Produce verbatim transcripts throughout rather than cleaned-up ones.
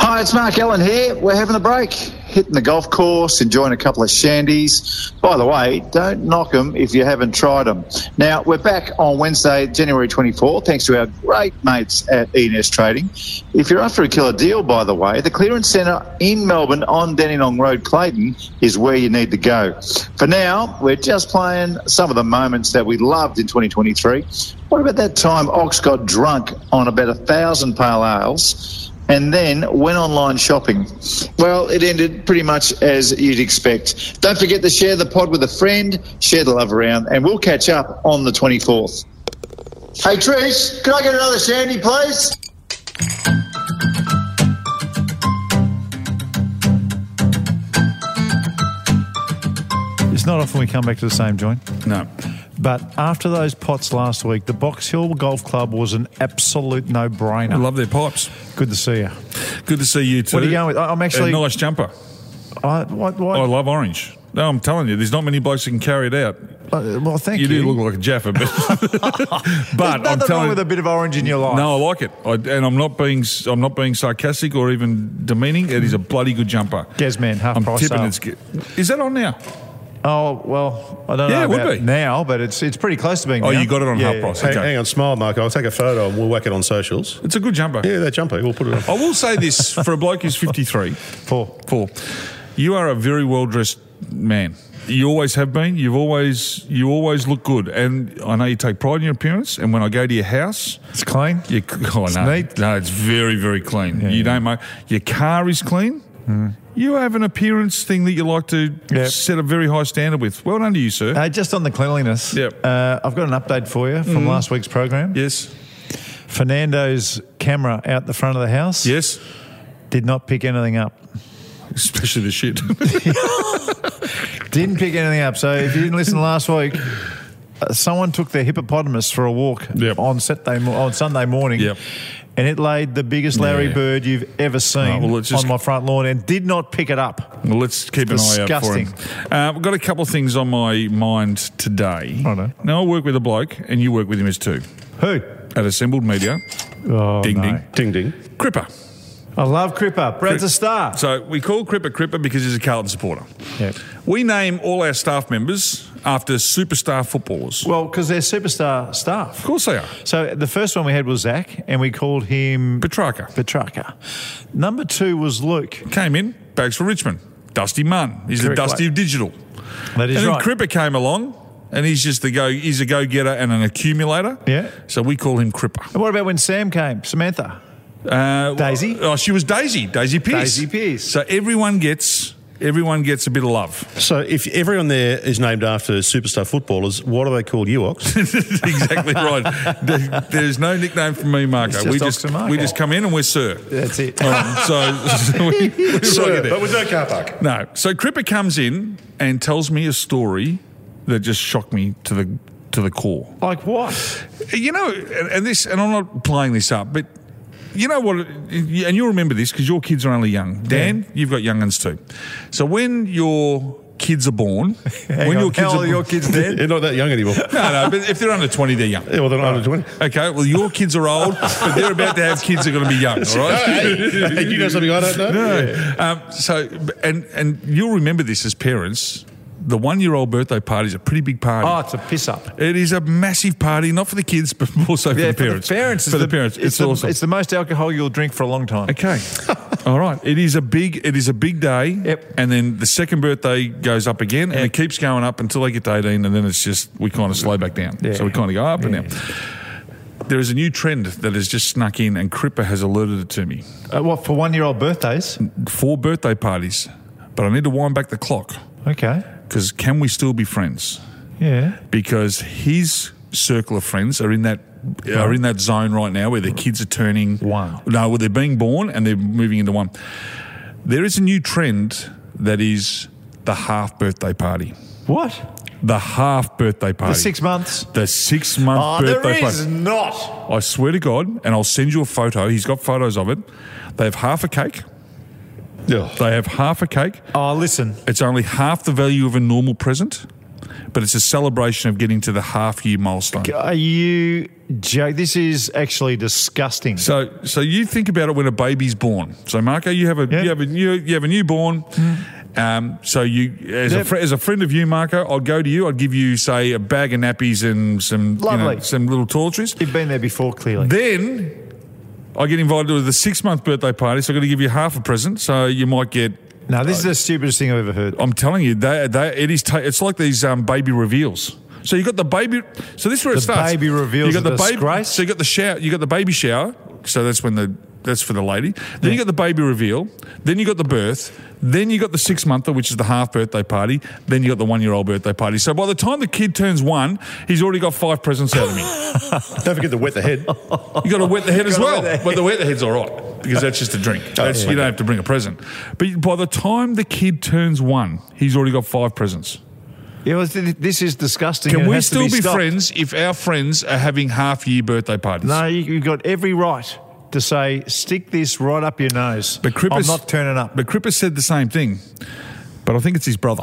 Hi, it's Mark Allen here. We're having a break, hitting the golf course, enjoying a couple of shandies. By the way, don't knock them if you haven't tried them. Now, we're back on Wednesday, January twenty-fourth, thanks to our great mates at E N S Trading. If you're after a killer deal, by the way, the Clearance Centre in Melbourne on Dandenong Road, Clayton, is where you need to go. For now, we're just playing some of the moments that we loved in twenty twenty-three. What about that time Ox got drunk on about a thousand pale ales and then went online shopping? Well, it ended pretty much as you'd expect. Don't forget to share the pod with a friend, share the love around, and we'll catch up on the twenty-fourth. Hey, Trish, can I get another shandy, please? It's not often we come back to the same joint. No. But after those pots last week, the Box Hill Golf Club was an absolute no-brainer. I love their pipes. Good to see you. Good to see you too. What are you going with? I'm actually... A nice jumper. I, what, what? I love orange. No, I'm telling you, there's not many blokes who can carry it out. Uh, well, thank you. You You do look like a Jaffa, but, but I'm I'm telling wrong with a bit of orange in your life. No, I like it, I, and I'm not being I'm not being sarcastic or even demeaning. It is a bloody good jumper. Gazman, half I'm price tipping sale. it's. Is that on now? Oh, well, I don't Yeah, know it would about be. now, but it's it's pretty close to being Oh, now. you got it on Yeah, half price. yeah. Okay. Hang, hang on, smile, Mark. I'll take a photo and we'll whack it on socials. It's a good jumper. Yeah, that jumper. We'll put it on. I will say this for a bloke who's fifty-three. Four. Four. You are a very well dressed man. You always have been. You've always you always look good, and I know you take pride in your appearance. And when I go to your house, It's clean. you oh It's no, neat. no, it's very very clean. Yeah, you yeah. don't mo- your car is clean. Mm. You have an appearance thing that you like to Yep. set a very high standard with. Well done to you, sir. Uh, just on the cleanliness, Yep. uh, I've got an update for you from last week's program. Yes, Fernando's camera out the front of the house yes, did not pick anything up. especially the shit. Didn't pick anything up. So if you didn't listen last week, uh, someone took their hippopotamus for a walk Yep. on Saturday mo- on Sunday morning. Yep. And it laid the biggest Larry Yeah. Bird you've ever seen Oh, well, it's just- on my front lawn and did not pick it up. Well, let's keep an eye out for him. Disgusting. Uh, I've got a couple of things on my mind today. Righto. Now, I work with a bloke, and you work with him as too, Who? at Assembled Media. Oh, Ding, no. ding. Ding, ding. Cripper. I love Cripper. Brad's a star. So we call Cripper Cripper because he's a Carlton supporter. Yeah. We name all our staff members after superstar footballers. Well, because they're superstar staff. Of course they are. So the first one we had was Zach, and we called him Petrarca Petrarca. Number two was Luke. came in, bags for Richmond. Dusty Munn. He's Correct, the Dusty mate. of digital. That is and then right. Cripper came along, and he's just the go. He's a go-getter and an accumulator. Yeah. So we call him Cripper. And what about when Sam came? Samantha. Uh, Daisy? Oh, she was Daisy. Daisy Pierce. Daisy Pierce. So everyone gets everyone gets a bit of love. So if everyone there is named after superstar footballers, what do they call you, Ox? Exactly right. There- There's no nickname from me, Marco. It's just we Ox just and Marco. we just come in and we're Sir. That's it. Um, so, so we, we Sir, it. but with no car park. No. So Cripper comes in and tells me a story that just shocked me to the to the core. Like what? You know, and, and this, and I'm not playing this up, but you know what, and you'll remember this because your kids are only young. Dan, Yeah. you've got young'uns too. So when your kids are born, Hang when on, your kids how old are are your born, kids dead? They're not that young anymore. no, no, but if they're under twenty, they're young. Yeah, well, they're not under twenty. Okay, well, your kids are old, but they're about to have kids that are going to be young, all right? Hey, hey, you know something I don't know? No. Um, so, and and you'll remember this as parents. The one-year-old birthday party is a pretty big party. Oh, it's a piss up. It is a massive party, not for the kids, but also for Yeah, the parents. For the parents, for it's the, parents, it's, it's, the, awesome. it's the most alcohol you'll drink for a long time. Okay, all right. It is a big. It is a big day. Yep. And then the second birthday goes up again, and Yep. it keeps going up until they get to eighteen, and then it's just we kind of slow back down. Yeah. So we kind of go up and Yeah. down. There is a new trend that has just snuck in, and Cripper has alerted it to me. Uh, what, for one-year-old birthdays? Four birthday parties, but I need to wind back the clock Okay. because can we still be friends? Yeah. Because his circle of friends are in that are in that zone right now where their kids are turning One. No, well, they're being born and they're moving into one. There is a new trend that is the half birthday party. What? The half birthday party. For six months? The six month Oh, birthday there is party. not. I swear to God, and I'll send you a photo. He's got photos of it. They have half a cake. Yeah. They have half a cake. Oh, listen. It's only half the value of a normal present. but it's a celebration of getting to the half-year milestone. Are you joke? This is actually disgusting. So, so you think about it when a baby's born. So, Marco, you have a Yeah. you have a new you have a newborn. Um, so you, as Yep. a fr- as a friend of you, Marco, I'd go to you. I'd give you, say, a bag of nappies and some you know, Lovely. some little toiletries. You've been there before, clearly. Then I get invited to the six-month birthday party, so I've got to give you half a present. So you might get. no, this is the stupidest thing I've ever heard. I'm telling you, they, they, it is. Ta- it's like these um, baby reveals. So you got the baby. So this is where The it starts. baby reveals You got a the baby. disgrace? So you got the shower. You got the baby shower. So that's when the that's for the lady. Then you got the baby reveal. Then you got the birth. Then you got the six monther, which is the half birthday party. Then you got the one year old birthday party. So by the time the kid turns one, he's already got five presents out of me. Don't forget to wet the head. You got to wet the head as Gotta well. wet the head. But the wet the head's all right because that's just a drink. That's, yeah. You don't have to bring a present. But by the time the kid turns one, he's already got five presents. Yeah, well, th- this is disgusting. Can and it we has to still be, stopped. friends if our friends are having half year birthday parties? No, you, you've got every right to say, stick this right up your nose. But Crippus, I'm not turning up. But Crippus said the same thing. But I think it's his brother.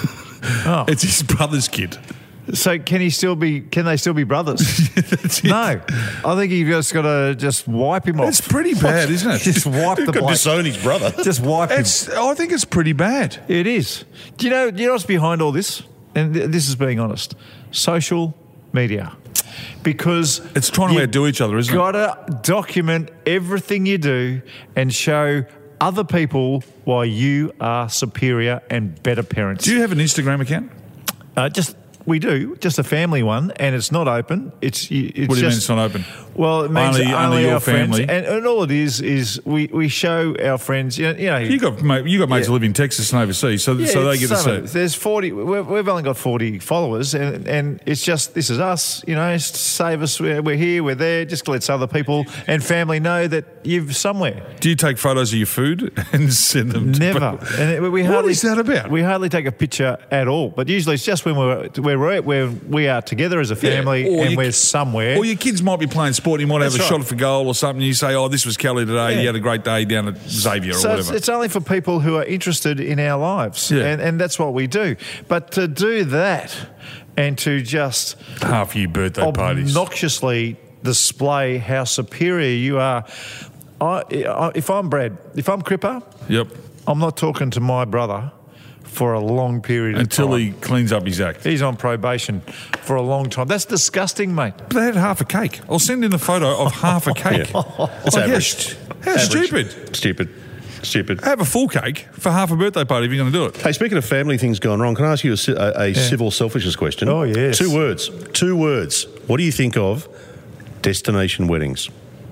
Oh. It's his brother's kid. So can he still be? Can they still be brothers? That's it. No, I think you've just got to just wipe him off. It's pretty bad, isn't it? Just wipe the Could bloke. disown his brother. Just wipe him. It's, I think it's pretty bad. It is. Do you know? Do you know what's behind all this? And th- this is being honest. Social media, because It's trying to you outdo each other, isn't it? Gotta document everything you do and show other people why you are superior and better parents. Do you have an Instagram account? Uh, just we do, just a family one, and it's not open. It's, it's What do you just, mean it's not open? Well, it means Only- only, only your our friends, family. and, and all it is is we, we show our friends. You know, you know You got mate, you got mates Yeah. who live in Texas and overseas, so yeah, so they it's get to some- see. There's forty. We've, we've only got forty followers, and, and it's just this is us. You know, save us. We're, we're here. We're there. Just lets other people and family know that you're somewhere. Do you take photos of your food and send them? to Never. people? And it, we What hardly, is that about? We hardly take a picture at all. But usually it's just when we're where we're at, where we are together as a family, Yeah, or and you- we're somewhere. Or your kids might be playing sport, and you might have That's a right. shot for goal or something. You say, "Oh, this was Kelly today. Yeah. He had a great day down at Xavier So or it's, whatever." it's only for people who are interested in our lives, Yeah. and, and that's what we do. But to do that and to just Half year birthday parties. obnoxiously display how superior you are, I, I, if I'm Brad, if I'm Cripper, Yep. I'm not talking to my brother for a long period Until of time. he cleans up his act. He's on probation for a long time. That's disgusting, mate. But they had half a cake. I'll send in the photo of half a cake. It's Like, how average. st- How Average. stupid. Stupid. Stupid. Have a full cake for half a birthday party if you're going to do it. Hey, speaking of family things going wrong, can I ask you a, ci- a, a civil selfishness question? Oh, yes. Two words. Two words. What do you think of destination weddings?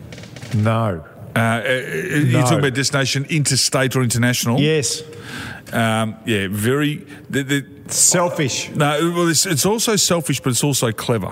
No. Uh, uh, You're talking about destination interstate or international? Yes. Um, yeah, very. The, the, Selfish. no, well, it's, it's also selfish, but it's also clever.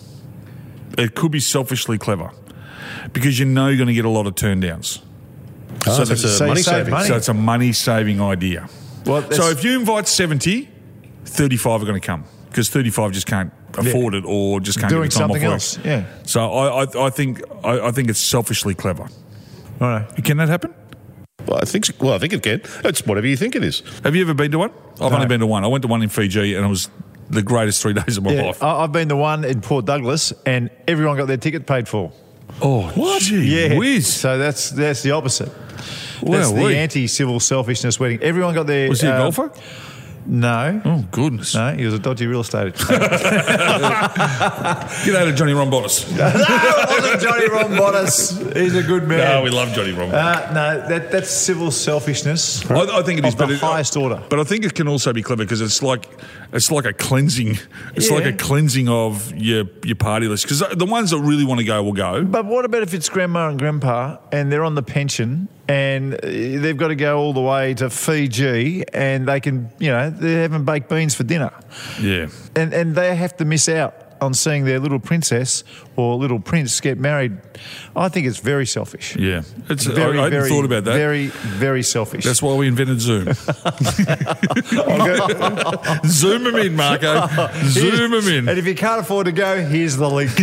It could be selfishly clever because you know you're going to get a lot of turn downs. Oh, so, the- it's a so you money save saving. money. So it's a money saving idea. Well, that's- So if you invite seventy, thirty-five are going to come because thirty-five just can't afford it or just can't Doing get the time something off work. else, yeah. So I, I, I think I, I think it's selfishly clever. All right. Can that happen? Well, I think. Well, I think it can. It's whatever you think it is. Have you ever been to one? I've No. only been to one. I went to one in Fiji and it was the greatest three days of my Yeah, life. I- I've been the one in Port Douglas, and everyone got their ticket paid for. oh, what? Gee Yeah. whiz. So that's that's the opposite. Well, That's the we- anti-civil selfishness wedding. Everyone got their. Was he a uh, golfer? No. Oh, goodness. No, he was a dodgy real estate. Get out of Johnny Rombottis. no, it wasn't Johnny Rombottis. He's a good man. No, we love Johnny Rombottis. Uh, no, that, that's civil selfishness. I, I think it is, of but the it- highest order. But I think it can also be clever because it's like it's like a cleansing. It's like Yeah. a cleansing of your your party list because the ones that really want to go will go. But what about if it's grandma and grandpa and they're on the pension and uh, they've got to go all the way to Fiji and they can, you know, they're having baked beans for dinner Yeah, and, and they have to miss out on seeing their little princess or little prince get married. I think it's very selfish. yeah. It's Very, I, I hadn't very, thought about that. Very, very selfish. That's why we invented Zoom. Zoom them in, Marco. Zoom them in. And if you can't afford to go, here's the link.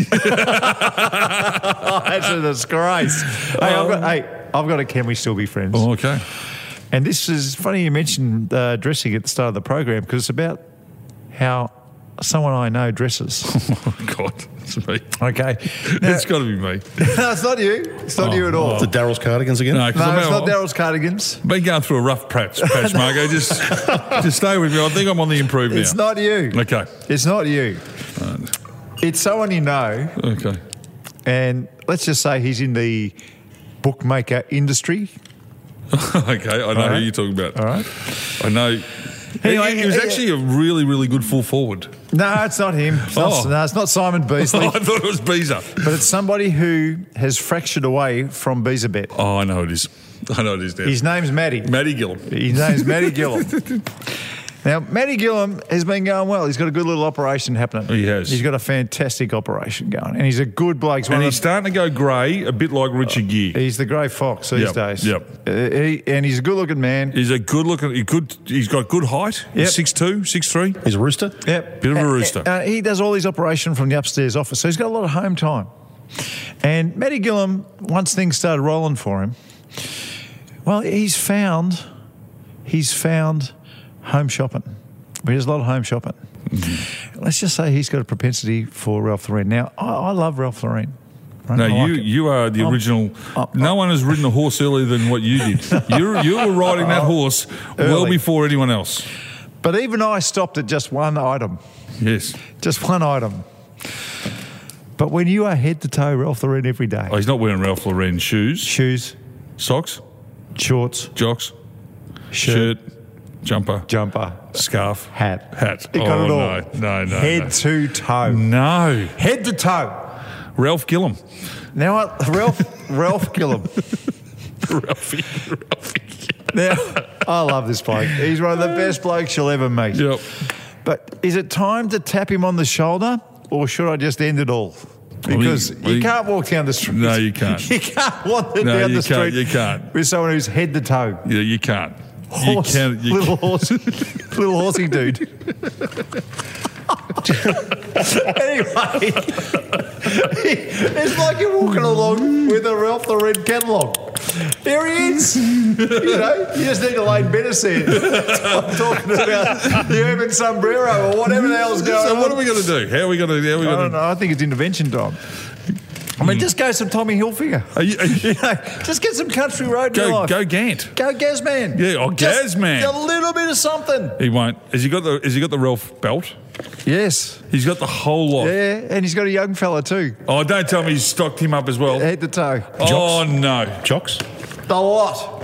That's a disgrace. Hey, I've got, hey, I've got a Can We Still Be Friends? Oh, okay. And this is funny you mentioned uh, dressing at the start of the program because it's about how someone I know dresses. Oh, God. It's me. Okay. Now, It's got to be me. no, it's not you. It's not Oh, you at all. oh. The Daryl's cardigans again? No, 'cause No, I'm it's not out- Daryl's cardigans. been going through a rough patch, patch Margo. Just, just stay with me. I think I'm on the improve now. It's not you. Okay. It's not you. It's someone you know, Okay. and let's just say he's in the bookmaker industry. Okay. I know right. who you're talking about. All right. I know. Anyway, he, he was uh, actually a really, really good full forward. No, it's not him. It's not, Oh. no, it's not Simon Beasley. I thought it was Beezer. But it's somebody who has fractured away from Beezabet. Oh, I know it is. I know it is, Dan. His name's Matty. Matty Gillum. His name's Matty Gillum. Now, Matty Gillum has been going well. He's got a good little operation happening. He has. He's got a fantastic operation going. And he's a good bloke. He's one And of he's the- starting to go grey, a bit like Richard Gere. He's the grey fox these Yep, days. yep. Uh, he, and he's a good-looking man. He's a good looking. He could. He's got good height. Yep. He's six two, six three. He's a rooster? Yep. Bit of a Uh, rooster. Uh, he does all his operation from the upstairs office, so he's got a lot of home time. And Matty Gillum, once things started rolling for him, well, he's found, he's found home shopping. He does a lot of home shopping. Mm-hmm. Let's just say he's got a propensity for Ralph Lauren. Now, I, I love Ralph Lauren. Right? No, I like you it. you are the I'm- original. I'm- no one has ridden a horse earlier than what you did. you you were riding that horse well Early. before anyone else. But even I stopped at just one item. Yes. Just one item. But when you are head to toe Ralph Lauren every day, Oh, he's not wearing Ralph Lauren shoes, shoes, socks, shorts, jocks, shirt, shirt, jumper, jumper, scarf, hat. hat. He got oh it all. no, no, no, Head no. to toe. No, Head to toe. Ralph Gillum. Now, what- Ralph, Ralph Gillum. Ralphie, Ralphie. Now, I love this bloke. He's one of the best blokes you'll ever meet. Yep. But is it time to tap him on the shoulder, or should I just end it all? Because Well, he- you can't walk down the street. No, you can't. You can't walk down No, the you can't, street you can't. with someone who's head to toe. Yeah, you can't. Horse, You can't. You little horse, little horsey dude. Anyway, it's like you're walking along with a Ralph Lauren catalogue. Here he is. You know, you just need to lay better said. I'm talking about the urban sombrero or whatever the hell's going So on. what are we going to do? How are we going to? How are we I going don't to? know. I think it's intervention time. I mean, just go some Tommy Hilfiger. Are you, are you, You know, just get some country road in your go life. go Gant. Go Gazman. Yeah, oh, Just Gazman. A little bit of something. He won't. Has he got the? Has he got the Ralph belt? Yes. He's got the whole lot. Yeah, and he's got a young fella too, Oh, don't tell me he's stocked him up as well. head to toe. Oh no, Jocks? The lot.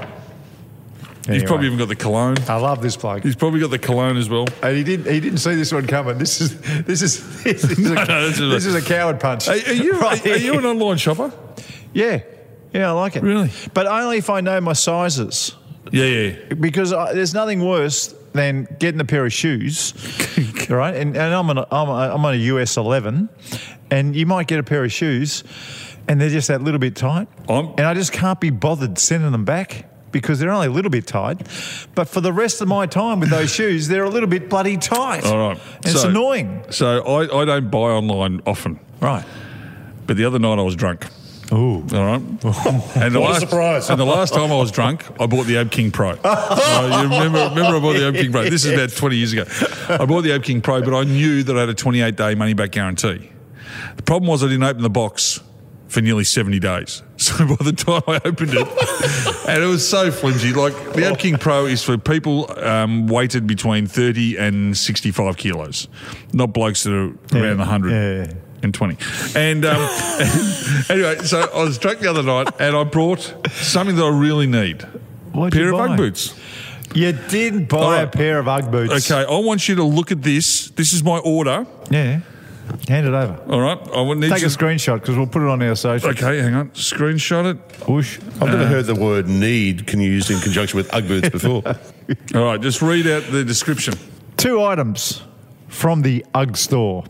he's probably even got the cologne. I love this bloke. He's probably got the cologne as well. And he didn't. He didn't see this one coming. This is this is this is, a, No, no, this is a- this is a coward punch. Are, are you? Right Are, are you here. an online shopper? Yeah, yeah, I like it. Really? But only if I know my sizes, Yeah, yeah. because I, there's nothing worse than getting a pair of shoes, right? And, and I'm on a, I'm, a, I'm on a U S eleven, and you might get a pair of shoes, and they're just that little bit tight, I'm- and I just can't be bothered sending them back. Because they're only a little bit tight, but for the rest of my time with those shoes, they're a little bit bloody tight. All right. And it's So- annoying. So I, I don't buy online often, Right. but the other night I was drunk. Ooh. All right. And the What a last, surprise. And the last time I was drunk, I bought the Abe King Pro. Uh, you remember, remember I bought the Abe King Pro. This is about twenty years ago. I bought the Abe King Pro, but I knew that I had a twenty-eight day money back guarantee. The problem was I didn't open the box for nearly seventy days. So by the time I opened it, and it was so flimsy. Like the Abe King Pro is for people um, weighted between thirty and sixty-five kilos, not blokes that are around one hundred. Yeah, yeah. And twenty. And um, anyway, so I was drunk the other night and I brought something that I really need. What'd pair you of buy? Ugg boots. You didn't buy All a right. pair of Ugg boots. Okay, I want you to look at this. This is my order. Yeah. Hand it over. All right. I want need Take a you- screenshot because we'll put it on our social. Okay, hang on. Screenshot it. Whoosh. I've never heard the word need can you used in conjunction with Ugg boots before. All right, just read out the description. Two items from the Ugg store.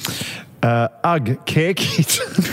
Uh, Ugg care kit.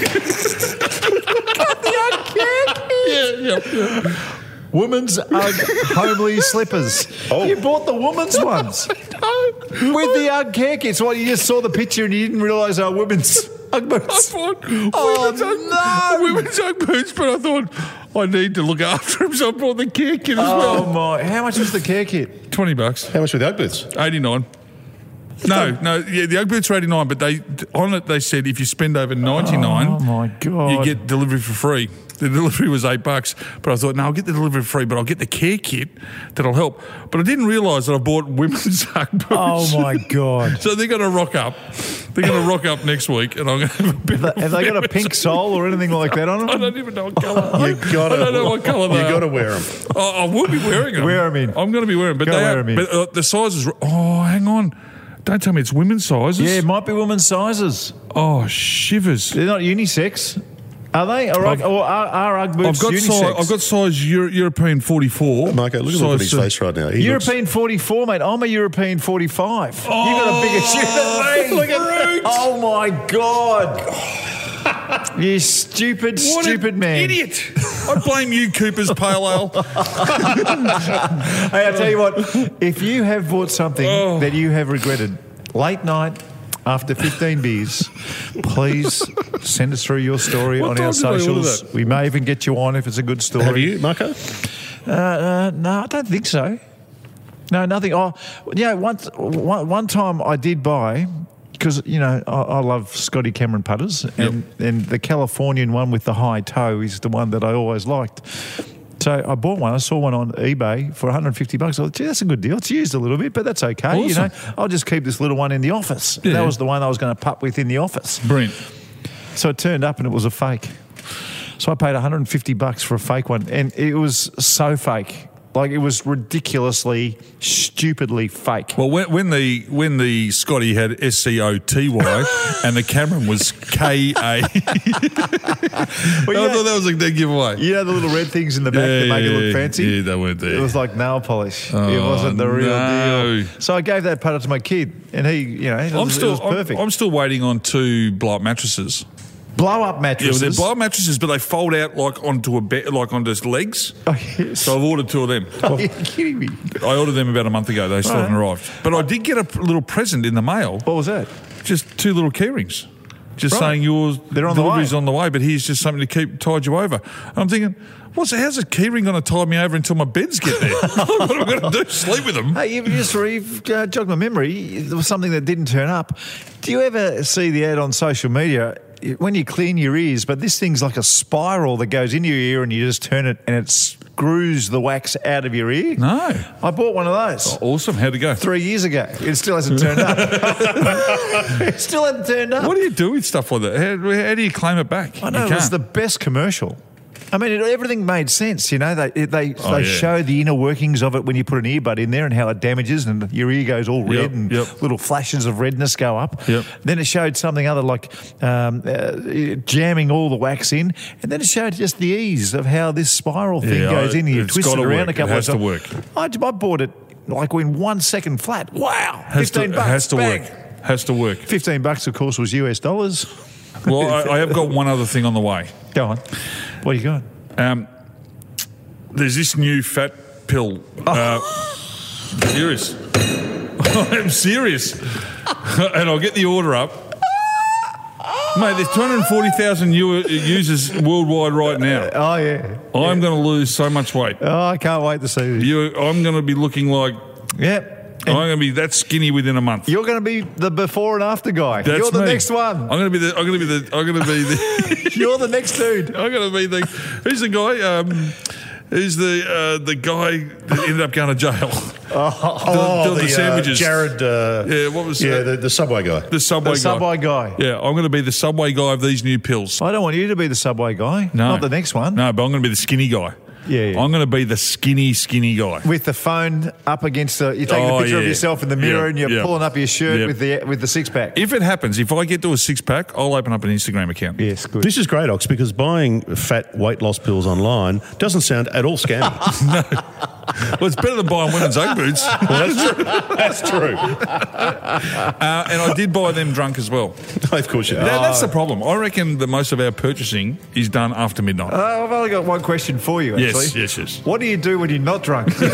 the Ugg care kit. Yeah, yeah, yeah. Women's Ugg homely slippers. Oh. You bought the women's ones. With the Ugg care kits. What, you just saw the picture and you didn't realise they were women's Ugg I boots? bought Oh, women's, Ugg, no. women's Ugg boots, but I thought I need to look after him, so I brought the care kit as Oh, well. my. How much was the care kit? twenty bucks. How much were the Ugg boots? eighty-nine. No, no, yeah, the Ugg boots are eighty-nine, but they on it they said if you spend over ninety-nine, Oh, my God. you get delivery for free. The delivery was eight bucks, but I thought, no, I'll get the delivery for free, but I'll get the care kit that'll help. But I didn't realise that I bought women's Ugg boots. Oh, my God. So they're going to rock up. They're going to rock up next week, and I'm going to have a bit Have they, have they got a pink sole or anything like that on I them? don't even know what colour. You gotta, I don't know what colour they You are. got to wear them. Oh, I will be wearing them. Wear 'em in. I'm going to be wearing them. But, Go they wear are, 'em in. but uh, the sizes... Oh, hang on. Don't tell me it's women's sizes. Yeah, it might be women's sizes. Oh, shivers. They're not unisex. Are they? Or, I've- or are, are Ugg boots I've got unisex? size. I've got size Euro, European forty-four. Marco, look at, look at his Size- face right now. He looks- European forty-four, mate. I'm a European forty-five. You've got a bigger shoe than me. Look at Brute. Oh, my God. You stupid, What stupid an man. idiot! I blame you, Cooper's Pale Ale. Hey, I tell you what, if you have bought something Oh. that you have regretted late night after fifteen beers, please send us through your story What on our time did I order socials. that? We may even get you on if it's a good story. Have you, Marco? Uh, uh, no, I don't think so. No, nothing. Oh, yeah, once, one, one time I did buy, because, you know, I, I love Scotty Cameron putters, and, and the Californian one with the high toe is the one that I always liked. So I bought one. I saw one on eBay for one hundred fifty bucks. I thought, gee, that's a good deal. It's used a little bit, but that's okay. You know, Awesome. I'll just keep this little one in the office. Yeah. That was the one I was going to putt with in the office. Brilliant. So it turned up and it was a fake. So I paid one hundred fifty bucks for a fake one, and it was so fake. Like, it was ridiculously, stupidly fake. Well, when, when the when the Scotty had S C O T Y and the Cameron was K A, I Well, you thought know, that was a dead giveaway. you know the little red things in the back that make it look fancy? Yeah, they weren't there. It was like nail polish. it Oh, wasn't the real no. deal. So I gave that putter to my kid, and he, you know, it I'm was, still it was I'm- perfect. I'm, still waiting on two blow up mattresses. Blow up Yeah, mattresses. they're blow up mattresses, but they fold out like onto a bed, like onto legs. Oh, yes. So I've ordered two of them. Are you kidding me? I ordered them about a month ago. They still Right. haven't arrived. But I did get a p- little present in the mail. What was that? Just two little key rings. Just Right. saying yours They're on the delivery's way. on the way, but here's just something to keep tide you over. I'm thinking, what's how's a key ring going to tide me over until my beds get there? What am I going to do? Sleep with them? Hey, you just you've, uh, jogged my memory. There was something that didn't turn up. Do you ever see the ad on social media when you clean your ears? But this thing's like a spiral that goes into your ear, and you just turn it, and it screws the wax out of your ear. No. I bought one of those Awesome. How'd it go? three years ago. It still hasn't turned up. It still hasn't turned up. What do you do with stuff like that? How, how do you claim it back? I know, you it was can't. the best commercial. I mean, it, everything made sense, you know. They it, they Oh, they yeah. show the inner workings of it when you put an earbud in there and how it damages, and your ear goes all red Yep, and yep. little flashes of redness go up. Yep. Then it showed something other like um, uh, jamming all the wax in, and then it showed just the ease of how this spiral thing Yeah, goes in. And you it's twist it gotta around work. a couple It has of to times. work. I, I bought it like in one second flat. Wow, has to, fifteen bucks. has to bang. work. Has to work. Fifteen bucks, of course, was U S dollars. Well, I, I have got one other thing on the way. Go on. What do you got? Um, there's this new fat pill. Uh, serious. I'm serious. And I'll get the order up. Mate, there's two hundred forty thousand u- users worldwide right now. Oh yeah. I'm going to lose so much weight. Oh, I can't wait to see this. You, I'm going to be looking like Yep. I'm going to be that skinny within a month. You're going to be the before and after guy. That's You're the me. next one. I'm going to be the. I'm going to be the. I'm going to be the. You're the next dude. I'm going to be the. Who's the guy? Um, who's the uh, the guy that ended up going to jail? Oh, doing the sandwiches. Uh, Jared. Uh, Yeah, what was yeah, that? the, the Subway guy. The Subway The guy. Subway guy. Yeah, I'm going to be the Subway guy of these new pills. I don't want you to be the Subway guy. No, Not the next one. No, but I'm going to be the skinny guy. Yeah, yeah. I'm going to be the skinny, skinny guy. With the phone up against the, you're taking Oh, a picture of yeah. yourself in the mirror Yeah, and you're yeah. pulling up your shirt Yeah. with the with the six pack. If it happens, if I get to a six pack, I'll open up an Instagram account. Yes, good. This is great, Ox, because buying fat weight loss pills online doesn't sound at all scammy. Well, it's better than buying women's Ugg boots. Well, that's true. That's true. Uh, and I did buy them drunk as well. Of course you did. That- that's the problem. I reckon that most of our purchasing is done after midnight. Uh, I've only got one question for you, actually. yes, yes, yes. What do you do when you're not drunk? uh,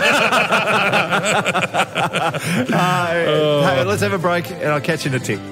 hey, let's have a break and I'll catch you in a tick.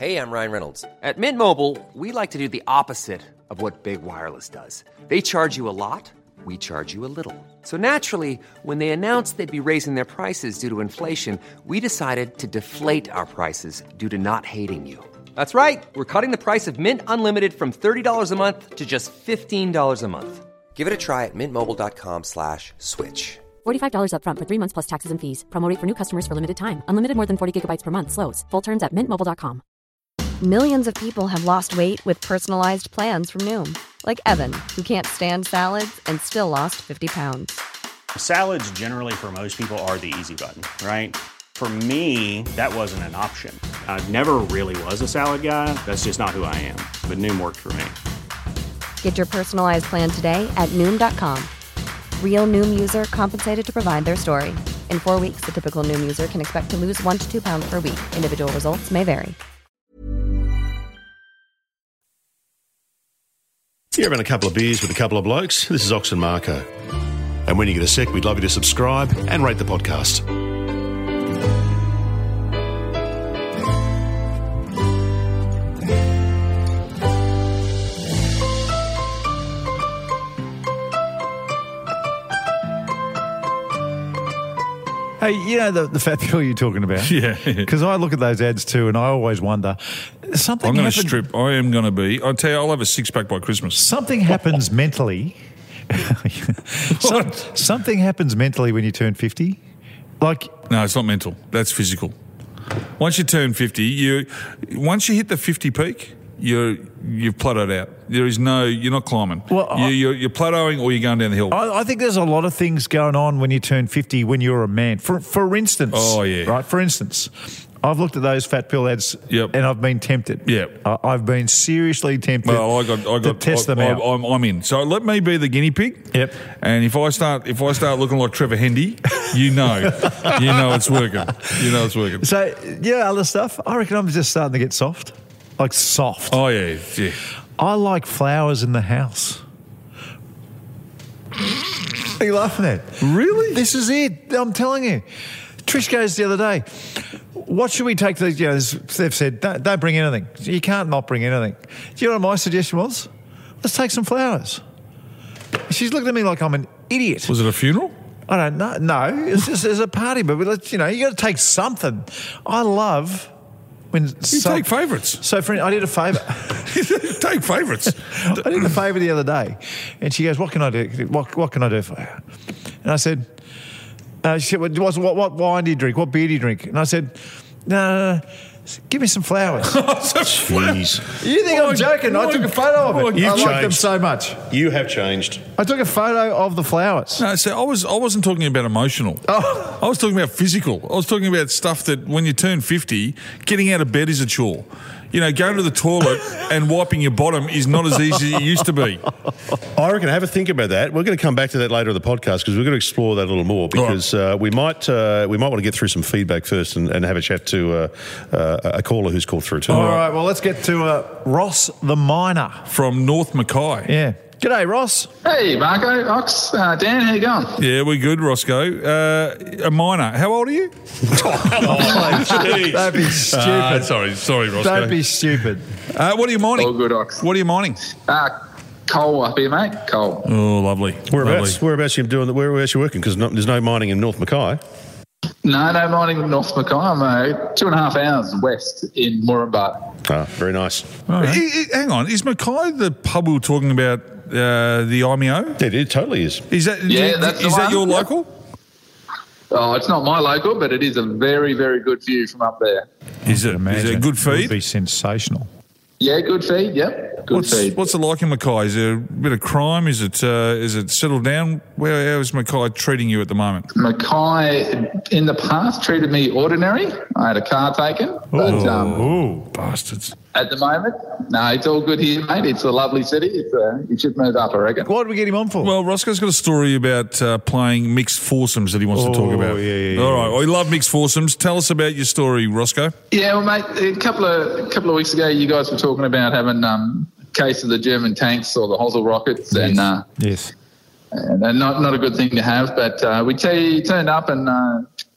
Hey, I'm Ryan Reynolds. At Mint Mobile, we like to do the opposite of what Big Wireless does. They charge you a lot, we charge you a little. So naturally, when they announced they'd be raising their prices due to inflation, we decided to deflate our prices due to not hating you. That's right. We're cutting the price of Mint Unlimited from thirty dollars a month to just fifteen dollars a month. Give it a try at mintmobile.com slash switch. forty-five dollars up front for three months plus taxes and fees. Promo rate for new customers for limited time. Unlimited more than forty gigabytes per month. Slows full terms at mint mobile dot com. Millions of people have lost weight with personalized plans from Noom. Like Evan, who can't stand salads and still lost fifty pounds. Salads generally for most people are the easy button, right? For me, that wasn't an option. I never really was a salad guy. That's just not who I am. But Noom worked for me. Get your personalized plan today at Noom dot com. Real Noom user compensated to provide their story. In four weeks, the typical Noom user can expect to lose one to two pounds per week. Individual results may vary. You're having a couple of beers with a couple of blokes. This is Ox and Marco. And when you get a sec, we'd love you to subscribe and rate the podcast. Hey, you know the, the fat pill you're talking about? Yeah. Because I look at those ads too and I always wonder, something I'm going to happen- strip. I am going to be. I'll tell you, I'll have a six pack by Christmas. Something happens mentally. Some, something happens mentally when you turn fifty. Like, No, it's not mental. That's physical. Once you turn fifty, you once you hit the fifty peak, you're you've plateaued out. There is no. You're not climbing. Well, you, I- you're, you're plateauing, or you're going down the hill. I, I think there's a lot of things going on when you turn fifty when you're a man. For for instance, Oh, yeah. right. For instance, I've looked at those fat pill ads, Yep. and I've been tempted. Yep. I, I've been seriously tempted. Well, I got, I got, to test I, them out. I, I'm, I'm in. So let me be the guinea pig. Yep. And if I start, if I start looking like Trevor Hendy, you know, you know it's working. You know it's working. So yeah, other stuff. I reckon I'm just starting to get soft, like soft. Oh yeah, yeah. I like flowers in the house. What are you laughing at? Really? This is it. I'm telling you. Trish goes the other day, what should we take to these? You know, they've said, don't, don't bring anything. You can't not bring anything. Do you know what my suggestion was? Let's take some flowers. She's looking at me like I'm an idiot. Was it a funeral? I don't know. No, it's just as a party, but let's, you know, you got to take something. I love when You some- take favourites. So, friend, I did a favour. Take favourites. I did a favour the other day, and she goes, "What can I do? What, what can I do for you?" And I said, uh, "She said, what, what, what wine do you drink? What beer do you drink?" And I said, "No, no, no. Give me some flowers." Jeez. You think I'm joking? I took a photo of it. You've I like them changed. so much. You have changed. I took a photo of the flowers. No, so I was I wasn't talking about emotional. Oh. I was talking about physical. I was talking about stuff that when you turn fifty, getting out of bed is a chore. You know, going to the toilet and wiping your bottom is not as easy as it used to be. I reckon have a think about that. We're going to come back to that later in the podcast because we're going to explore that a little more because uh, we might uh, we might want to get through some feedback first and, and have a chat to uh, uh, a caller who's called through too. All right, well, let's get to uh, Ross the Miner. From North Mackay. Yeah. G'day, Ross. Hey, Marco, Ox, uh, Dan, how you going? Yeah, we're good, Roscoe. Uh, a miner. How old are you? Don't be stupid. Uh, sorry, sorry, Roscoe. Don't be stupid. Uh, what are you mining? All good, Ox. What are you mining? Uh, coal up here, mate. Coal. Oh, lovely. Whereabouts? Lovely. Whereabouts you doing? Whereabouts you working? Because no, there's no mining in North Mackay. No, no mining in North Mackay. I'm uh, two and a half hours west in Moranbah. Ah, very nice. I- I- hang on, is Mackay the pub we were talking about? Uh, the I M E O? It, it totally is. Is that Yeah, that's the is that one. your Yep. local? Oh, it's not my local, but it is a very, very good view from up there. Is it? Is it a good It would feed? be sensational. Yeah, good feed, yep. Good What's feed. what's it like in Mackay? Is there a bit of crime? Is it uh, is it settled down? Where how is Mackay treating you at the moment? Mackay, in the past, treated me ordinary. I had a car taken, but um, Oh, bastards! at the moment, no, it's all good here, mate. It's a lovely city. It's uh, you should move up, I reckon. What did we get him on for? Well, Roscoe's got a story about uh, playing mixed foursomes that he wants to talk Oh, about. yeah, yeah, All yeah. right, well, we love mixed foursomes. Tell us about your story, Roscoe. Yeah, well, mate, a couple of a couple of weeks ago, you guys were talking about having um, a case of the German tanks or the Hosel rockets, and uh, yes. and they're not not a good thing to have. But uh, we t- turned up and uh,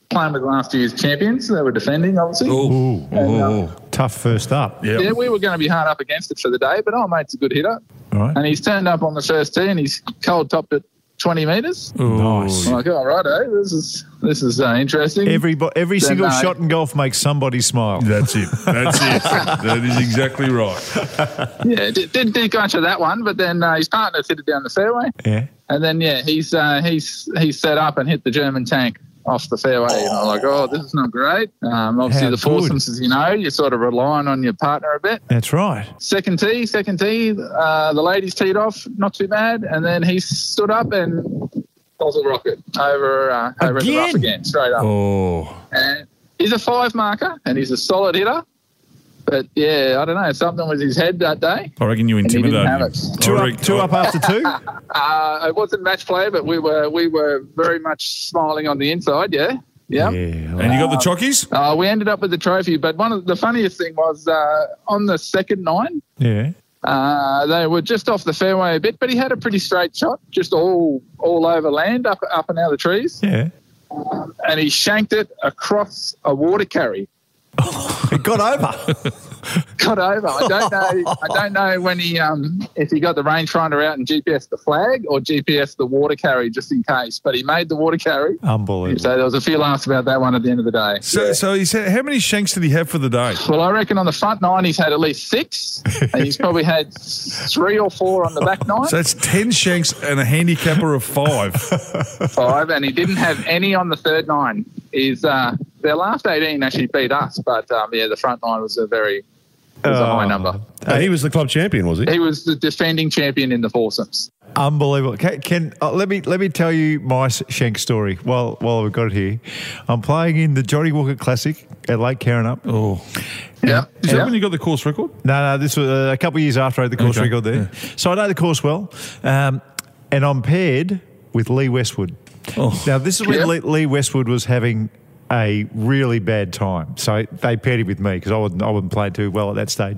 playing with last year's champions. They were defending, obviously. Ooh, And, um, tough first up. Yeah. Yeah, we were going to be hard up against it for the day, but our mate's a good hitter. Right. And he's turned up on the first tee and he's cold topped at twenty metres. Nice. I'm like, all right, eh? This is this is uh, interesting. Every every Then, single uh, shot in golf makes somebody smile. That's it. That's it. That is exactly right. Yeah, did, didn't think much of that one, but then uh, his partner hit it down the fairway. Yeah. And then, yeah, he's uh, he's he's set up and hit the German tank off the fairway. And I'm like, oh, this is not great. Um, obviously, How the good. foursomes, as you know, you're sort of relying on your partner a bit. That's right. Second tee, second tee, uh, the ladies teed off, not too bad. And then he stood up and nozzle rocket over, uh, over the rough Again? again, straight up. Oh. And he's a five marker and he's a solid hitter. But, yeah, I don't know, something was his head that day. I reckon you And he didn't intimidated have him. it. Two I up, reckon- two up after two. Uh, it wasn't match play, but we were we were very much smiling on the inside, yeah. Yeah. And you got the chockies? Uh, we ended up with the trophy, but one of the funniest thing was uh, on the second nine, Yeah. uh, they were just off the fairway a bit, but he had a pretty straight shot, just all all over land, up up and out of the trees, Yeah. and he shanked it across a water carry. It got over. Got over. I don't know. I don't know when he um if he got the rangefinder out and G P S the flag or G P S the water carry just in case. But he made the water carry. Unbelievable. So there was a few laughs about that one at the end of the day. So, so he said, how many shanks did he have for the day? Well, I reckon on the front nine he's had at least six, and he's probably had three or four on the back nine, So that's ten shanks and a handicapper of five. five, and he didn't have any on the third nine. He's uh, their last eighteen actually beat us, but um, yeah, the front nine was a very was a high Oh. number. And he was the club champion, was he? He was the defending champion in the foursomes. Unbelievable. Can, can uh, let me let me tell you my shank story. While while we've got it here, I'm playing in the Johnny Walker Classic at Lake Carrinup. Oh. Yeah, Is that yeah. when you got the course record? No, no, this was uh, a couple of years after I had the course Okay, record there. So I know the course well, um, and I'm paired with Lee Westwood. Oh. Now this is when Yeah. Lee, Lee Westwood was having a really bad time, so they paired him with me because I wasn't I wasn't playing too well at that stage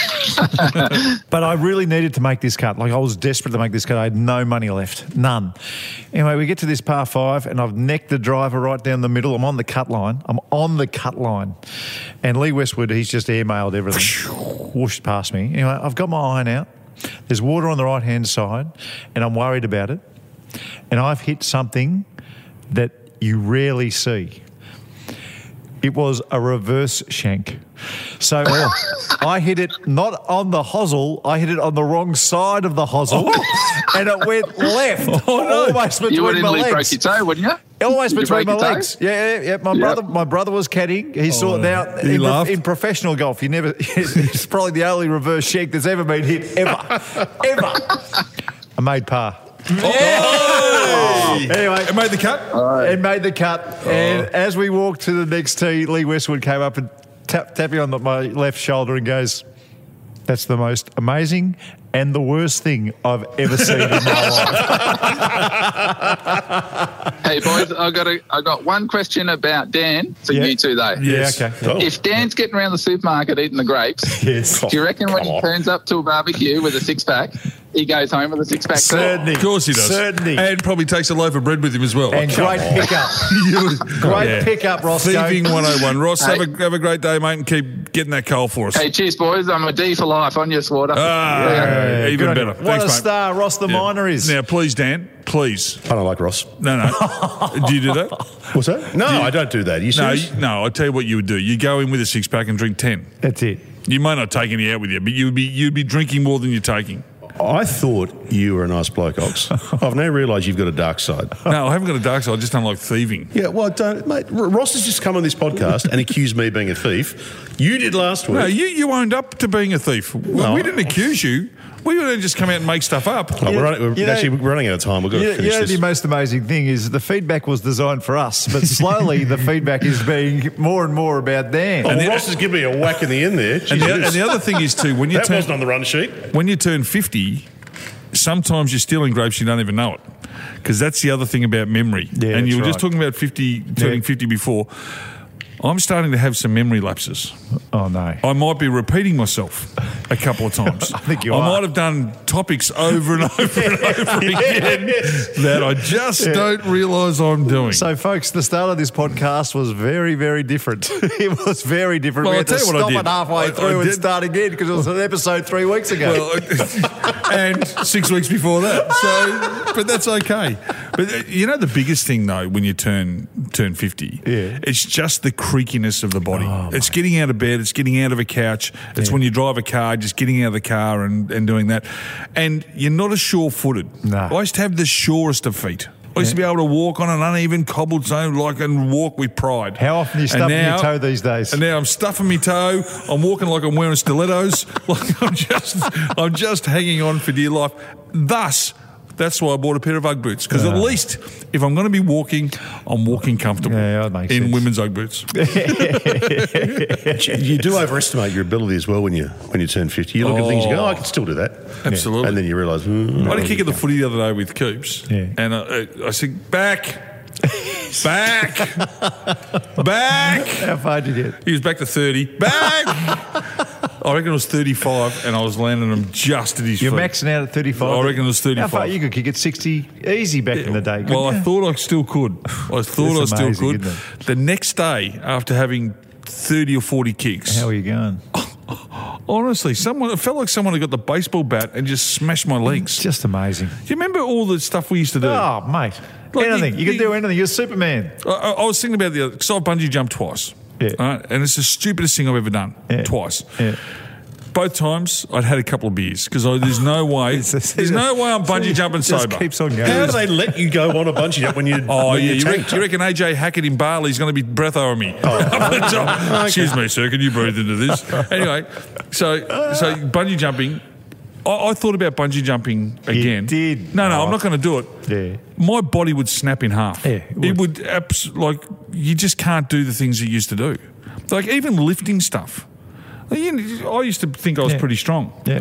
either. But I really needed to make this cut. Like I was desperate to make this cut. I had no money left, none. Anyway, we get to this par five, and I've necked the driver right down the middle. I'm on the cut line. I'm on the cut line, and Lee Westwood, he's just airmailed everything, whooshed past me. Anyway, I've got my iron out. There's water on the right hand side, and I'm worried about it. And I've hit something that you rarely see. It was a reverse shank. So I hit it not on the hosel, I hit it on the wrong side of the hosel, and it went left, almost between You would my nearly broke legs. your toe, wouldn't you? Always Did you between my break your toe? legs. Yeah, yeah, yeah. My Yep. brother, my brother was caddying. He saw it now. He in, laughed? in professional golf, you never. It's probably the only reverse shank that's ever been hit ever, ever. I made par. Oh! Anyway, It made the cut? it made the cut. And as we walked to the next tee, Lee Westwood came up and tap, tapped me on the, my left shoulder and goes, "That's the most amazing and the worst thing I've ever seen in my life." Hey boys, I got a, I got one question about Dan for Yeah. you two though. Yes. Yeah, okay. Oh. If Dan's getting around the supermarket eating the grapes, Yes. do you reckon when Come he on. turns up to a barbecue with a six pack, he goes home with a six pack? Certainly. Of course he does. Certainly. And probably takes a loaf of bread with him as well. And great pickup. Great Yeah. pickup, Roscoe. Thieving one oh one. Ross, have, Hey. a, have a great day, mate, and keep getting that coal for us. Hey, cheers, boys. I'm a D for life on your Swatter. Ah, Yeah, even good on better. you. What Thanks, a mate. star Ross the Yeah. Miner is. Now, please, Dan, please. I don't like Ross. No, no. Do you do that? What's that? No, I don't do that. You No, serious? you- no. I tell you what you would do. You go in with a six pack and drink ten. That's it. You may not take any out with you, but you'd be you'd be drinking more than you're taking. I thought you were a nice bloke, Ox. I've now realised you've got a dark side. No, I haven't got a dark side. I just don't like thieving. Yeah, well, don't, mate. R- Ross has just come on this podcast and accused me of being a thief. You did last week. No, you, you owned up to being a thief. No. We didn't accuse you. We didn't just come out and make stuff up. Oh, we're running, we're, You know- actually, we're running out of time. We've got to You, you finish know, this. the most amazing thing is the feedback was designed for us, but slowly the feedback is being more and more about Dan. Oh, And well, the- Ross has given me a whack in the end there. And the, Jesus. and the other thing is too, when you that turn wasn't on the run sheet. when you turn fifty, sometimes you're stealing grapes, you don't even know it, because that's the other thing about memory. Yeah, and you that's were just right. talking about fifty, turning Yeah. fifty before. I'm starting to have some memory lapses. Oh, no. I might be repeating myself a couple of times. I think you I are. might have done topics over and over and over again that I just Yeah. don't realise I'm doing. So, folks, the start of this podcast was very, very different. It was very different. Well, we I'll had to tell you what I stop did. it halfway I- through I and did- start again because it was an episode three weeks ago. Well, and six weeks before that. So, but that's okay. But uh, you know the biggest thing though when you turn turn fifty, Yeah. it's just the creakiness of the body. It's getting out of bed. It's getting out of a couch. It's Yeah. when you drive a car, just getting out of the car and, and doing that. And you're not as sure-footed. No. I used to have the surest of feet. I used to be able to walk on an uneven cobbled zone like and walk with pride. How often are you And stubbing now- your toe these days? And now I'm stuffing my toe. I'm walking like I'm wearing stilettos. Like I'm just, I'm just hanging on for dear life. Thus, that's why I bought a pair of Ugg boots because at least if I'm going to be walking, I'm walking comfortable Yeah, that makes in sense. women's Ugg boots. You do overestimate your ability as well when you when you turn fifty. You look at things, you go, oh, I can still do that. Absolutely. And then you realise, mm, I had a kick at the footy the other day with Coops, Yeah. and I, I said, "Back, back, back." How far did you get? He was back to thirty. Back. I reckon it was thirty-five, and I was landing him just at his You're feet. maxing out at thirty-five. I reckon it was How far? thirty-five. You could kick at sixty easy back in the day. couldn't Well, I you? thought I still could. I thought I That's still amazing, could. isn't The next day, after having thirty or forty kicks, How are you going? honestly, someone it felt like someone had got the baseball bat and just smashed my legs. It's just amazing. Do you remember all the stuff we used to do? Oh, mate. Like anything. you- You, can you- do anything. You're Superman. I, I I was thinking about the other because I've bungee jumped twice. Yeah. Right? And it's the stupidest thing I've ever done. Yeah. Twice. Yeah. Both times I'd had a couple of beers because there's no way there's no way I'm bungee jumping Just sober. keeps on going. how do they let you go on a bungee jump when you? Oh when yeah, you're you, reckon, tanked? you reckon A J Hackett in Bali is going to be breath over me? Up the top. Excuse me, sir. Can you breathe into this? Anyway, so so bungee jumping. I, I thought about bungee jumping again. did? No, no, Oh. I'm not going to do it. Yeah. My body would snap in half. Yeah, it it would. would abs- like you just can't do the things you used to do. Like even lifting stuff. Like, you know, I used to think I was Yeah. pretty strong. Yeah.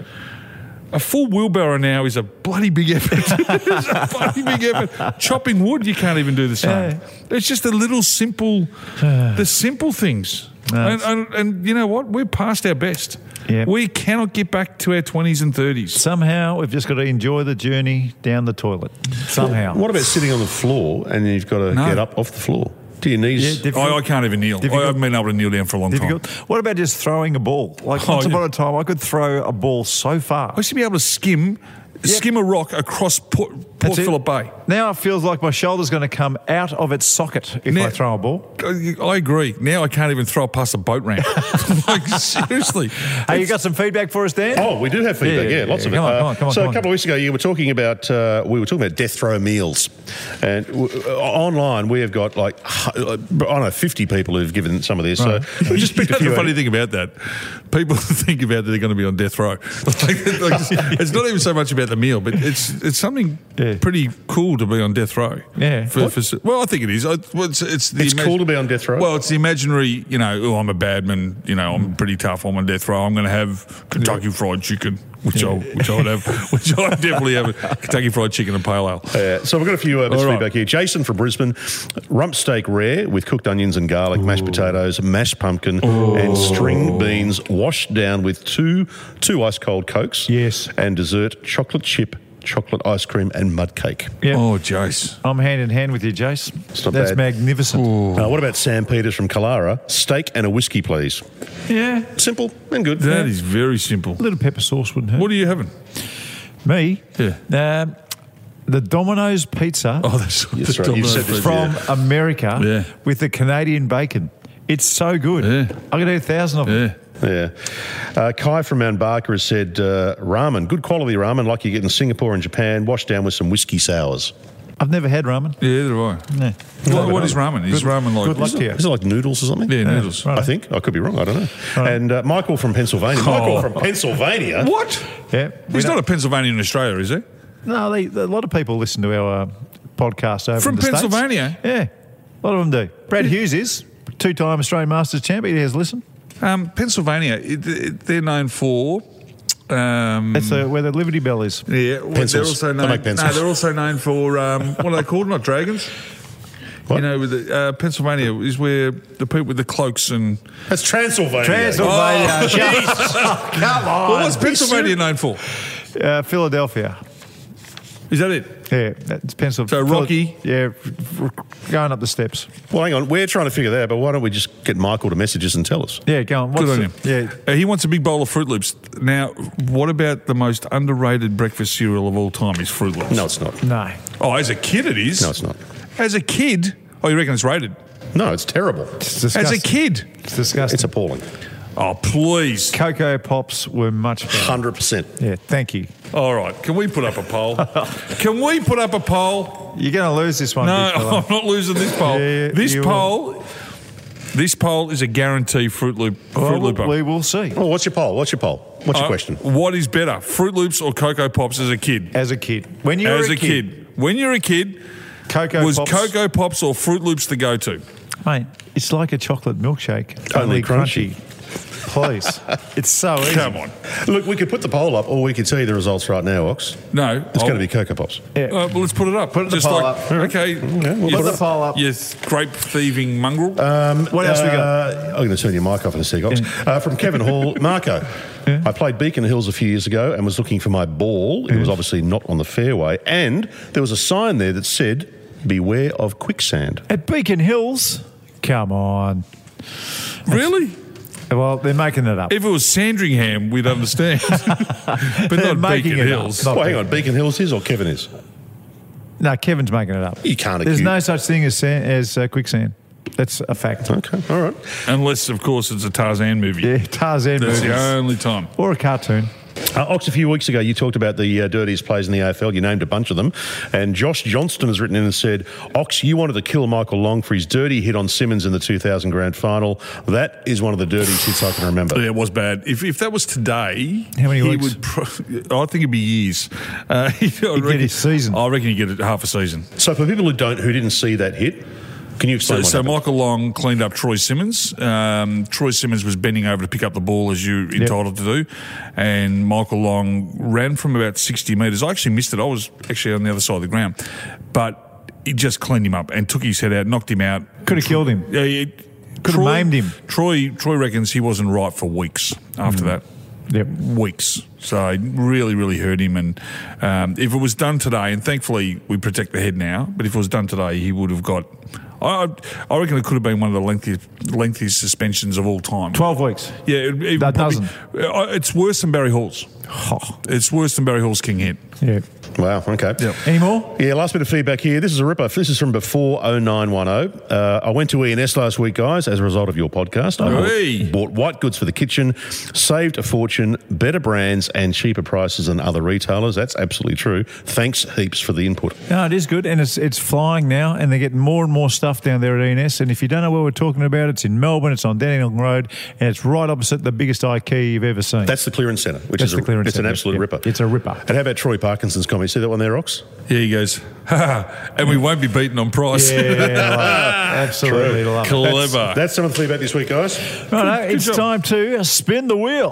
A full wheelbarrow now is a bloody big effort. It's a bloody big effort. Chopping wood, you can't even do the same. Yeah. It's just the little simple, the simple things. No, and, it's- and, and you know what? We're past our best. Yeah. We cannot get back to our twenties and thirties. Somehow we've just got to enjoy the journey down the toilet. Somehow. What about sitting on the floor and you've got to No. get up off the floor? Do your knees? Yeah, difficult. I, I can't even kneel. Difficult. I haven't been able to kneel down for a long Difficult. time. What about just throwing a ball? Like Oh, once yeah. upon a time, I could throw a ball so far. I used to be able to skim, skim a rock across Port, Port That's it. Phillip Bay. Now it feels like my shoulder's going to come out of its socket if Now- I throw a ball. I I agree. Now I can't even throw it past a boat ramp. Like seriously. Hey, you got some feedback for us, Dan? Oh, we do have feedback. Yeah, Yeah, yeah, lots yeah. of it. Come on, Uh, come on, come on, so come a couple on. of weeks ago, you were talking about uh, we were talking about death row meals, and w- uh, online we have got like hu- uh, I don't know fifty people who've given some of this. So we just picked You a know few. the funny out. thing about that, people think about that they're going to be on death row. Like, like, it's not even so much about the meal, but it's it's something Yeah. pretty cool to be on death row. Yeah. For, for, well, I think it is. I, well, it's it's, the It's cool to be on death row? Well, it's the imaginary. You know, oh, I'm a bad man. You know, I'm pretty tough. I'm on death row. I'm going to have Kentucky Fried Chicken, which I which I would have, which I would definitely have Kentucky Fried Chicken and pale ale. Uh, so we've got a few uh, bits of All right. feedback here. Jason from Brisbane, rump steak rare with cooked onions and garlic, mashed potatoes, mashed pumpkin, and string beans washed down with two two ice cold cokes. Yes. and dessert chocolate chip, chocolate ice cream, and mud cake. Yeah. Oh, Jace. I'm hand in hand with you, Jace. not That's bad. magnificent. Uh, what about Sam Peters from Kalara? Steak and a whiskey, please. Yeah. Simple and good. That is very simple. A little pepper sauce wouldn't hurt. What are you having? Me? Yeah. Um, the Domino's pizza Oh, that's, Yes, that's right. You Domino's said this pizza. from America Yeah. with the Canadian bacon. It's so good. Yeah. I could eat a thousand of them. Yeah. Yeah. Uh, Kai from Mount Barker has said uh, ramen, good quality ramen like you get in Singapore and Japan, washed down with some whiskey sours. I've never had ramen. Yeah, either do I. No. What, what is ramen? Is Good- ramen like good luck to you. Is it like noodles or something? Yeah, noodles. right. I think. I could be wrong. I don't know. And uh, Michael from Pennsylvania. Michael from Pennsylvania. What? Yeah. we He's don't- not a Pennsylvanian in Australia, is he? No, they, a lot of people listen to our uh, podcast over From in the States. Pennsylvania? Yeah. A lot of them do. Brad Hughes is two-time Australian Masters champion. He has listened. Um, Pennsylvania, it, it, they're known for. Um, That's uh, where the Liberty Bell is. yeah, well, they're Pencils. also They known. make No, pencils. they're also known for um, what are they called? Not dragons. You know, with the, uh, Pennsylvania is where the people with the cloaks and... That's Transylvania. Transylvania. Oh, oh, come on. Well, what's Pennsylvania known for? Uh, Philadelphia. Is that it? Yeah, that's Pennsylvania. So Rocky? Yeah, going up the steps. Well, hang on. We're trying to figure that out, but why don't we just get Michael to message us and tell us? Yeah, go on. What's Good on the, him. Yeah. Uh, he wants a big bowl of Fruit Loops. Now, what about the most underrated breakfast cereal of all time is Fruit Loops? No, it's not. No. Oh, as a kid it is. No, it's not. As a kid? Oh, you reckon it's rated? No, it's terrible. It's disgusting. As a kid? It's disgusting. It's appalling. Oh, please. Cocoa Pops were much better. one hundred percent. Yeah, thank you. All right. Can we put up a poll? Can we put up a poll? You're going to lose this one, No, big fella. I'm not losing this poll. Yeah, this you poll... This poll is a guarantee Fruit Loop. Fruit Well, Looper. we will see. Well, what's your poll? What's your poll? What's your Uh, question? What is better, Fruit Loops or Cocoa Pops as a kid? As a kid. When you were As a, a kid. When you're a kid, Cocoa was Pops. Cocoa Pops or Fruit Loops the go-to? Mate, it's like a chocolate milkshake. Only crunchy. Please. It's so easy. Come on. Look, we could put the poll up, or we could tell you the results right now, Ox. No. It's going to be Cocoa Pops. Yeah. Uh, well, let's put it up. Put the Just poll like, up. Okay. we'll you put the poll up. You grape thieving mongrel. Um, What else we got? uh, I'm going to turn your mic off in a sec, Ox. Uh, from Kevin Hall, Marco. Yeah. I played Beacon Hills a few years ago and was looking for my ball. It was obviously not on the fairway, and there was a sign there that said, "Beware of quicksand." At Beacon Hills? Come on. Really? Well, they're making it up. If it was Sandringham, we'd understand. but They're not making Beacon it up. Hills. Not Well, hang on, Beacon Hills is or Kevin is? No, Kevin's making it up. You can't There's accuse- no such thing as sand, as uh, quicksand. That's a fact. Okay, all right. Unless, of course, it's a Tarzan movie. Yeah, Tarzan That's movies. the only time. Or a cartoon. Uh, Ox, a few weeks ago, you talked about the uh, dirtiest plays in the A F L. You named a bunch of them. And Josh Johnston has written in and said, Ox, you wanted to kill Michael Long for his dirty hit on Simmons in the two thousand grand final. That is one of the dirtiest hits I can remember. Yeah, it was bad. If, if that was today, How many he weeks? would. Pro- I think it'd be years. Uh, He'd get his season. I reckon he'd get it half a season. So for people who don't, who didn't see that hit, can you So, explain what so happened? Michael Long cleaned up Troy Simmons. Um, Troy Simmons was bending over to pick up the ball as you're entitled to do, and Michael Long ran from about sixty metres. I actually missed it. I was actually on the other side of the ground, but he just cleaned him up and took his head out, knocked him out. Could have killed him. Yeah, he, Could have Troy- maimed him. Troy Troy reckons he wasn't right for weeks after that. Yep. Weeks. So it really, really hurt him. And um, if it was done today, and thankfully we protect the head now, but if it was done today, he would have got. I, I reckon it could have been one of the lengthiest, lengthiest suspensions of all time. twelve weeks. Yeah, it, it That probably- doesn't. uh, It's worse than Barry Hall's. Oh, It's worse than Barry Hall's king hit. yeah. Wow, okay. Any more? Yeah, last bit of feedback here. This is a ripper. This is from before oh nine one oh. Uh, I went to E and S last week, guys, as a result of your podcast. I Hey. bought, bought white goods for the kitchen, saved a fortune, better brands and cheaper prices than other retailers. That's absolutely true. Thanks heaps for the input. No, it is good, and it's it's flying now, and they're getting more and more stuff down there at E and S. And if you don't know what we're talking about, it's in Melbourne, it's on Dandenong Road, and it's right opposite the biggest IKEA you've ever seen. That's the clearance centre, which That's is the a, clearance it's an centre. absolute Yeah, ripper. it's a ripper. And how about Troy Parkinson's comment? See that one there, Ox? Yeah, he goes, and we won't be beaten on price. Yeah, love it. Absolutely love it. Clever. That's, that's some of the feedback this week, guys. Right, it's job. time to spin the wheel.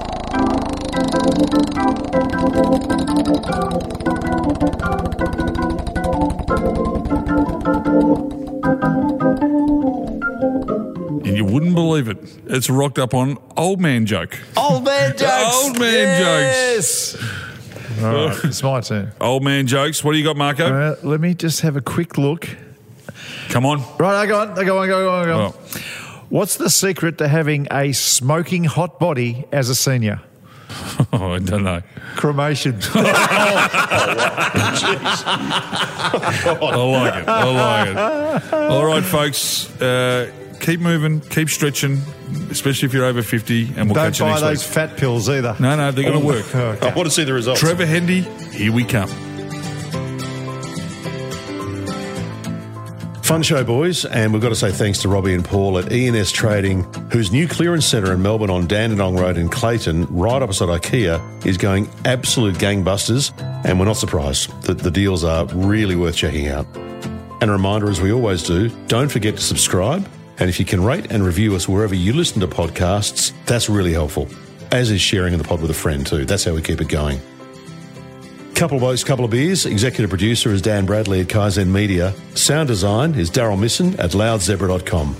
And you wouldn't believe it. It's rocked up on Old Man Joke. Old man jokes. Old man yes. All right, it's my turn. Old Man Jokes. What do you got, Marco? All right, let me just have a quick look. Come on. Right, I go on, I go on, go on, go on. Oh. What's the secret to having a smoking hot body as a senior? Oh, I don't know. Cremation. I like it. I like it. All right, folks. Uh, keep moving. Keep stretching, especially if you're over fifty, and we'll Don't catch you buy next those week. fat pills either. No, no, they're going to work. Okay. I want to see the results. Trevor Hendy, here we come. Fun show, boys, and we've got to say thanks to Robbie and Paul at E and S Trading, whose new clearance centre in Melbourne on Dandenong Road in Clayton, right opposite IKEA, is going absolute gangbusters, and we're not surprised that the deals are really worth checking out. And a reminder, as we always do, don't forget to subscribe, and if you can rate and review us wherever you listen to podcasts, that's really helpful, as is sharing the pod with a friend too. That's how we keep it going. Couple of Blokes, Couple of Beers. Executive producer is Dan Bradley at Kaizen Media. Sound design is Daryl Misson at loud zebra dot com.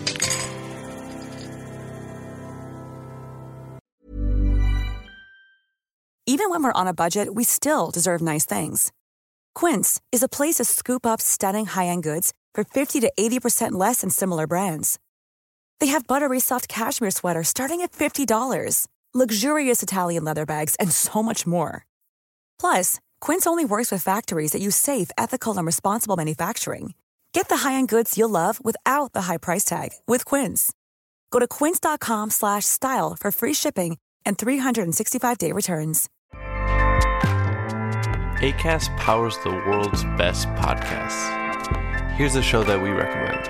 Even when we're on a budget, we still deserve nice things. Quince is a place to scoop up stunning high-end goods for fifty to eighty percent less than similar brands. They have buttery soft cashmere sweaters starting at fifty dollars, luxurious Italian leather bags, and so much more. Plus, Quince only works with factories that use safe, ethical, and responsible manufacturing. Get the high-end goods you'll love without the high price tag with Quince. Go to quince.com slash style for free shipping and three sixty-five day returns. Acast powers the world's best podcasts. Here's a show that we recommend.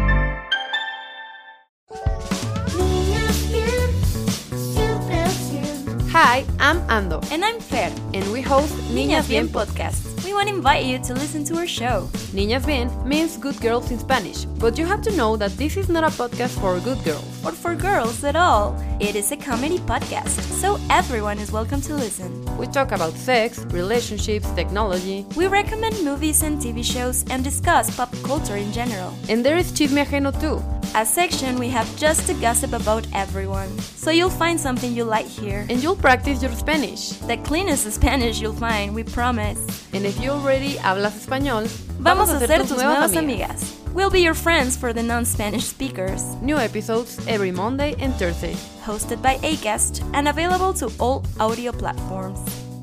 Hi, I'm Ando. And I'm Fer. And we host Niñas, Niñas Bien Bien Podcast. We want to invite you to listen to our show. Niñas Bien means good girls in Spanish, but you have to know that this is not a podcast for good girls. Or for girls at all. It is a comedy podcast, so everyone is welcome to listen. We talk about sex, relationships, technology. We recommend movies and T V shows and discuss pop culture in general. And there is Chisme Ajeno too. A section we have just to gossip about everyone. So you'll find something you like here. And you'll practice your Spanish. The cleanest Spanish you'll find, we promise. And if you already hablas español, vamos a ser tus nuevas amigas. We'll be your friends for the non-Spanish speakers. New episodes every Monday and Thursday. Hosted by Acast and available to all audio platforms.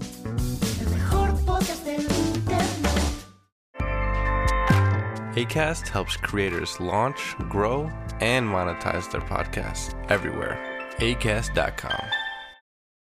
Acast helps creators launch, grow, and monetize their podcasts everywhere. acast dot com.